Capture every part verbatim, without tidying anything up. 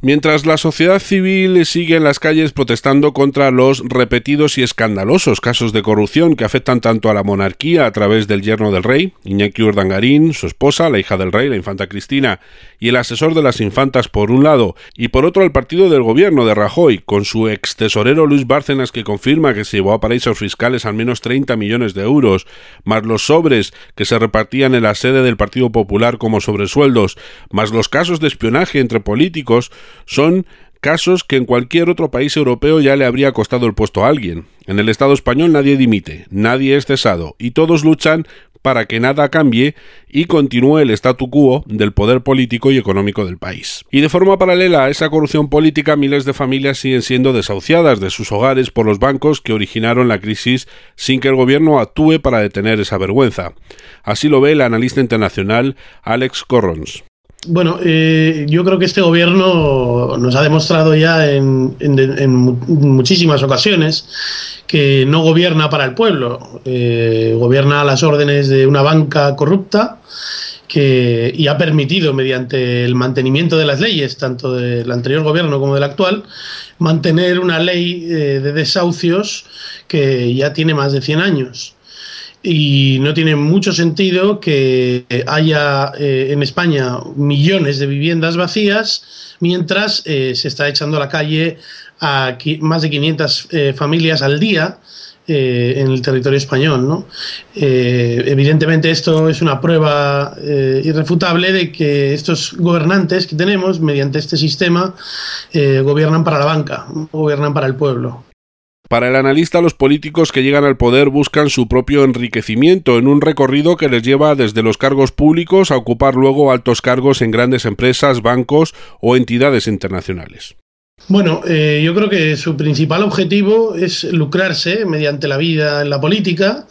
Mientras la sociedad civil sigue en las calles protestando contra los repetidos y escandalosos casos de corrupción que afectan tanto a la monarquía a través del yerno del rey, Iñaki Urdangarín, su esposa, la hija del rey, la infanta Cristina, y el asesor de las infantas por un lado, y por otro el partido del gobierno de Rajoy, con su ex tesorero Luis Bárcenas que confirma que se llevó a paraísos fiscales al menos treinta millones de euros, más los sobres que se repartían en la sede del Partido Popular como sobresueldos, más los casos de espionaje entre políticos, son casos que en cualquier otro país europeo ya le habría costado el puesto a alguien. En el Estado español nadie dimite, nadie es cesado y todos luchan para que nada cambie y continúe el statu quo del poder político y económico del país. Y de forma paralela a esa corrupción política, miles de familias siguen siendo desahuciadas de sus hogares por los bancos que originaron la crisis sin que el gobierno actúe para detener esa vergüenza. Así lo ve el analista internacional Alex Corrons. Bueno, eh, yo creo que este gobierno nos ha demostrado ya en, en, en muchísimas ocasiones que no gobierna para el pueblo, eh, gobierna a las órdenes de una banca corrupta que, y ha permitido, mediante el mantenimiento de las leyes, tanto del anterior gobierno como del actual, mantener una ley eh, de desahucios que ya tiene más de cien años. Y no tiene mucho sentido que haya eh, en España millones de viviendas vacías mientras eh, se está echando a la calle a qui- más de quinientas eh, familias al día eh, en el territorio español, ¿no? Eh, evidentemente esto es una prueba eh, irrefutable de que estos gobernantes que tenemos mediante este sistema eh, gobiernan para la banca, no gobiernan para el pueblo. Para el analista, los políticos que llegan al poder buscan su propio enriquecimiento en un recorrido que les lleva desde los cargos públicos a ocupar luego altos cargos en grandes empresas, bancos o entidades internacionales. Bueno, eh, yo creo que su principal objetivo es lucrarse mediante la vida en la política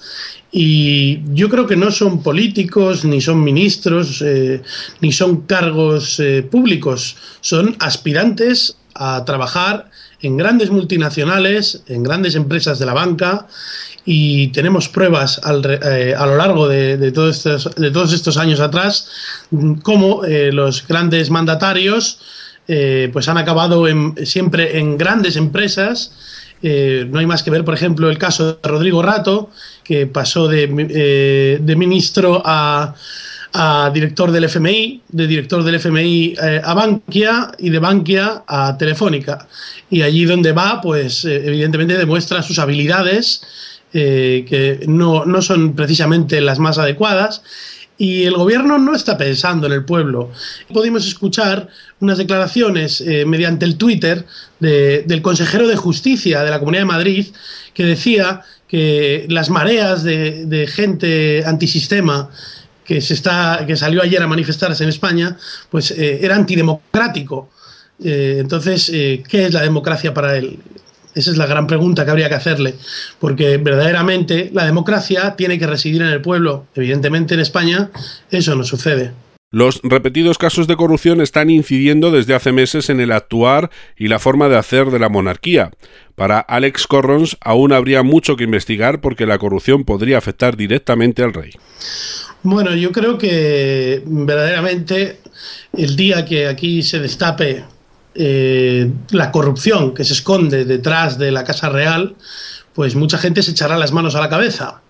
y yo creo que no son políticos, ni son ministros, eh, ni son cargos eh, públicos, son aspirantes a trabajar en grandes multinacionales, en grandes empresas de la banca y tenemos pruebas al, eh, a lo largo de, de, todos estos, de todos estos años atrás cómo eh, los grandes mandatarios eh, pues han acabado en, siempre en grandes empresas. Eh, no hay más que ver, por ejemplo, el caso de Rodrigo Rato, que pasó de, eh, de ministro a... a director del F M I, de director del F M I eh, a Bankia y de Bankia a Telefónica. Y allí donde va, pues eh, evidentemente demuestra sus habilidades, eh, que no, no son precisamente las más adecuadas. Y el gobierno no está pensando en el pueblo. Pudimos escuchar unas declaraciones eh, mediante el Twitter de, del consejero de Justicia de la Comunidad de Madrid que decía que las mareas de, de gente antisistema que se está que salió ayer a manifestarse en España, pues eh, era antidemocrático. Eh, entonces, eh, ¿qué es la democracia para él? Esa es la gran pregunta que habría que hacerle, porque verdaderamente la democracia tiene que residir en el pueblo. Evidentemente en España eso no sucede. Los repetidos casos de corrupción están incidiendo desde hace meses en el actuar y la forma de hacer de la monarquía. Para Alex Corrons aún habría mucho que investigar porque la corrupción podría afectar directamente al rey. Bueno, yo creo que verdaderamente el día que aquí se destape eh, la corrupción que se esconde detrás de la Casa Real, pues mucha gente se echará las manos a la cabeza.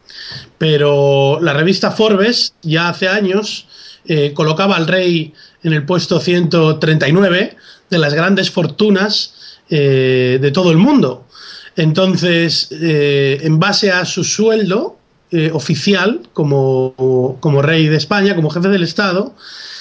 Pero la revista Forbes ya hace años eh, colocaba al rey en el puesto ciento treinta y nueve de las grandes fortunas eh, de todo el mundo. Entonces, eh, en base a su sueldo Eh, oficial como, como rey de España, como jefe del Estado,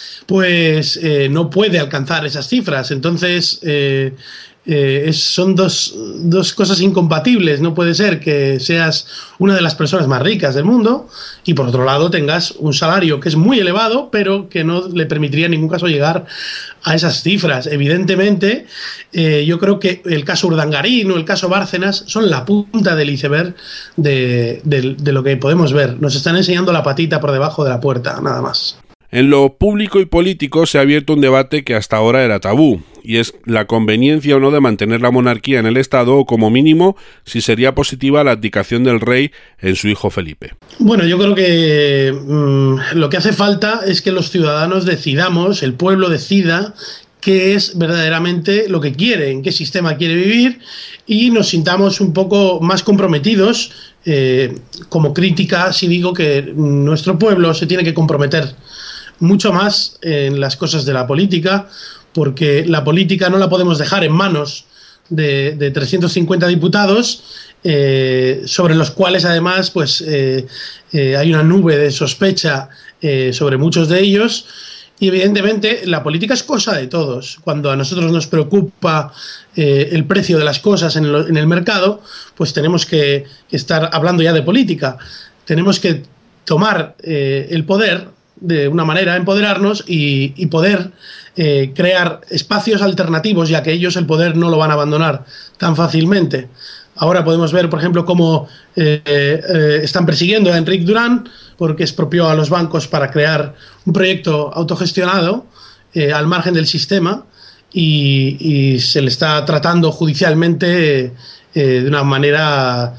pues eh, no puede alcanzar esas cifras. Entonces eh, eh, es, son dos, dos cosas incompatibles. No puede ser que seas una de las personas más ricas del mundo y por otro lado tengas un salario que es muy elevado pero que no le permitiría en ningún caso llegar a esas cifras. Evidentemente eh, yo creo que el caso Urdangarín o el caso Bárcenas son la punta del iceberg de, de, de lo que podemos ver. Nos están enseñando la patita por debajo de la puerta, nada más. En lo público y político se ha abierto un debate que hasta ahora era tabú, y es la conveniencia o no de mantener la monarquía en el Estado, o como mínimo, si sería positiva la abdicación del rey en su hijo Felipe. Bueno, yo creo que mmm, lo que hace falta es que los ciudadanos decidamos, el pueblo decida qué es verdaderamente lo que quiere, en qué sistema quiere vivir, y nos sintamos un poco más comprometidos. Eh, como crítica, sí digo que nuestro pueblo se tiene que comprometer mucho más en las cosas de la política, porque la política no la podemos dejar en manos de, de trescientos cincuenta diputados, eh, sobre los cuales además pues eh, eh, hay una nube de sospecha eh, sobre muchos de ellos. Y evidentemente la política es cosa de todos. Cuando a nosotros nos preocupa eh, el precio de las cosas en el, en el mercado, pues tenemos que, que estar hablando ya de política. Tenemos que tomar eh, el poder de una manera, empoderarnos y, y poder eh, crear espacios alternativos, ya que ellos el poder no lo van a abandonar tan fácilmente. Ahora podemos ver, por ejemplo, cómo eh, eh, están persiguiendo a Enric Duran porque expropió a los bancos para crear un proyecto autogestionado eh, al margen del sistema, y, y se le está tratando judicialmente eh, de una manera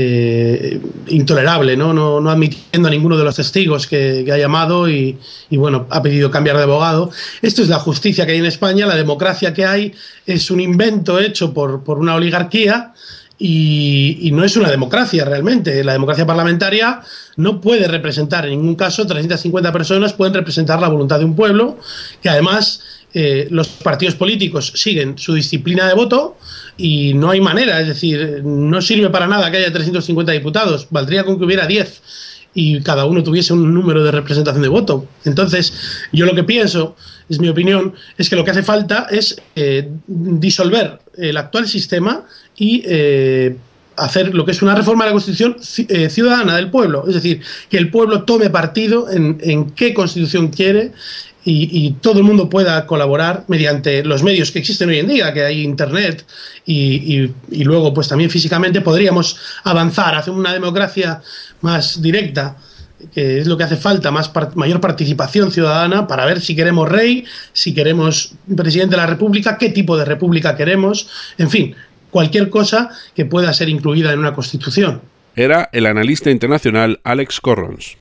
eh, intolerable, ¿no? No, no admitiendo a ninguno de los testigos que, que ha llamado y, y bueno, ha pedido cambiar de abogado. Esto es la justicia que hay en España. La democracia que hay es un invento hecho por, por una oligarquía. Y, y no es una democracia realmente. La democracia parlamentaria no puede representar en ningún caso trescientas cincuenta personas, pueden representar la voluntad de un pueblo, que además eh, los partidos políticos siguen su disciplina de voto y no hay manera, es decir, no sirve para nada que haya trescientos cincuenta diputados, valdría con que hubiera diez y cada uno tuviese un número de representación de voto. Entonces, yo lo que pienso, es mi opinión, es que lo que hace falta es eh, disolver el actual sistema y eh, hacer lo que es una reforma de la Constitución eh, ciudadana del pueblo. Es decir, que el pueblo tome partido en, en qué Constitución quiere y, y todo el mundo pueda colaborar mediante los medios que existen hoy en día, que hay internet y, y, y luego pues también físicamente podríamos avanzar hacia una democracia más directa, que es lo que hace falta, más part- mayor participación ciudadana para ver si queremos rey, si queremos presidente de la República, qué tipo de república queremos, en fin, cualquier cosa que pueda ser incluida en una constitución. Era el analista internacional Alex Corrons.